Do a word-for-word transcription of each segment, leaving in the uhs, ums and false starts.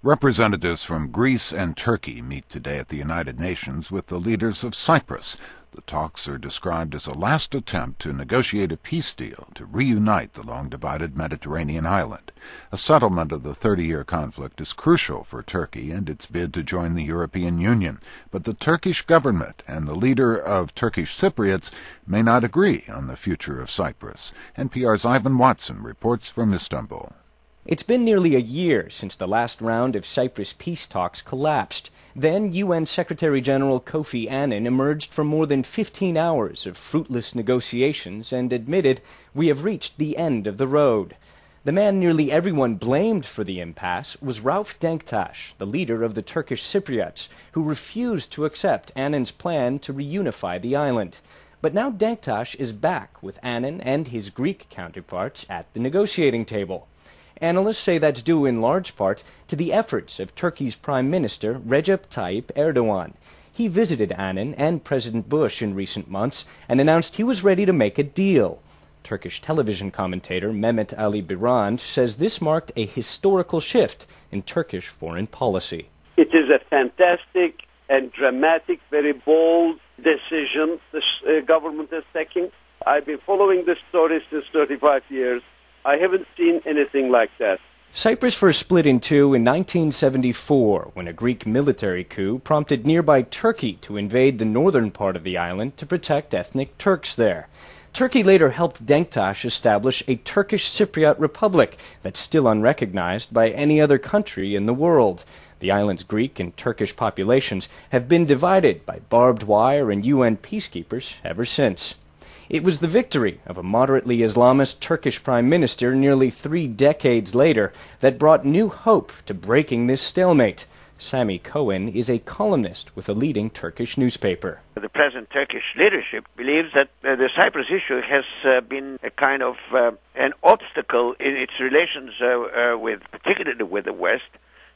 Representatives from Greece and Turkey meet today at the United Nations with the leaders of Cyprus. The talks are described as a last attempt to negotiate a peace deal to reunite the long-divided Mediterranean island. A settlement of the thirty-year conflict is crucial for Turkey and its bid to join the European Union, but the Turkish government and the leader of Turkish Cypriots may not agree on the future of Cyprus. N P R's Ivan Watson reports from Istanbul. It's been nearly a year since the last round of Cyprus peace talks collapsed. Then U N Secretary-General Kofi Annan emerged from more than fifteen hours of fruitless negotiations and admitted, "We have reached the end of the road." The man nearly everyone blamed for the impasse was Rauf Denktash, the leader of the Turkish Cypriots, who refused to accept Annan's plan to reunify the island. But now Denktash is back with Annan and his Greek counterparts at the negotiating table. Analysts say that's due in large part to the efforts of Turkey's Prime Minister Recep Tayyip Erdogan. He visited Annan and President Bush in recent months and announced he was ready to make a deal. Turkish television commentator Mehmet Ali Birand says this marked a historical shift in Turkish foreign policy. It is a fantastic and dramatic, very bold decision this uh, government is taking. I've been following this story since thirty-five years. I haven't seen anything like that. Cyprus first split in two in nineteen seventy-four when a Greek military coup prompted nearby Turkey to invade the northern part of the island to protect ethnic Turks there. Turkey later helped Denktash establish a Turkish Cypriot Republic that's still unrecognized by any other country in the world. The island's Greek and Turkish populations have been divided by barbed wire and U N peacekeepers ever since. It was the victory of a moderately Islamist Turkish prime minister nearly three decades later that brought new hope to breaking this stalemate. Sami Cohen is a columnist with a leading Turkish newspaper. The present Turkish leadership believes that uh, the Cyprus issue has uh, been a kind of uh, an obstacle in its relations uh, uh, with, particularly with the West,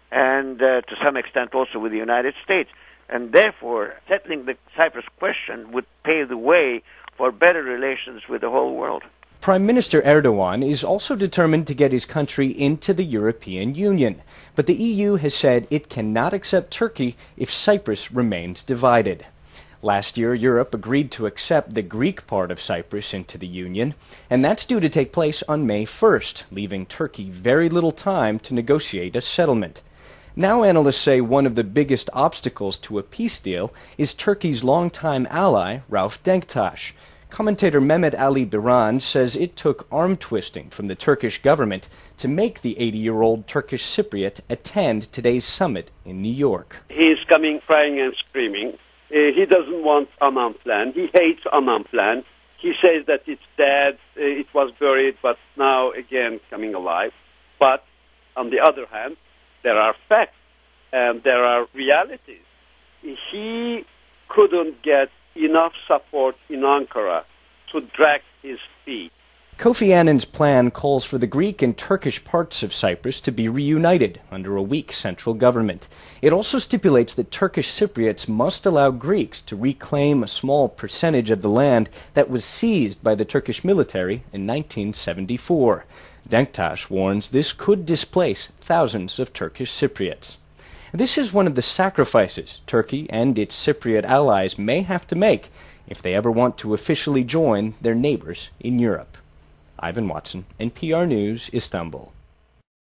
and uh, to some extent also with the United States. And therefore, settling the Cyprus question would pave the way for better relations with the whole world. Prime Minister Erdogan is also determined to get his country into the European Union, but the E U has said it cannot accept Turkey if Cyprus remains divided. Last year, Europe agreed to accept the Greek part of Cyprus into the Union, and that's due to take place on May first, leaving Turkey very little time to negotiate a settlement. Now analysts say one of the biggest obstacles to a peace deal is Turkey's longtime ally, Rauf Denktash. Commentator Mehmet Ali Birand says it took arm-twisting from the Turkish government to make the eighty-year-old Turkish Cypriot attend today's summit in New York. He's coming crying and screaming. Uh, he doesn't want Annan plan. He hates Annan plan. He says that it's dead, uh, it was buried, but now again coming alive. But on the other hand, there are facts and there are realities. He couldn't get enough support in Ankara to drag his feet. Kofi Annan's plan calls for the Greek and Turkish parts of Cyprus to be reunited under a weak central government. It also stipulates that Turkish Cypriots must allow Greeks to reclaim a small percentage of the land that was seized by the Turkish military in nineteen seventy-four. Denktash warns this could displace thousands of Turkish Cypriots. This is one of the sacrifices Turkey and its Cypriot allies may have to make if they ever want to officially join their neighbors in Europe. Ivan Watson, N P R News, Istanbul.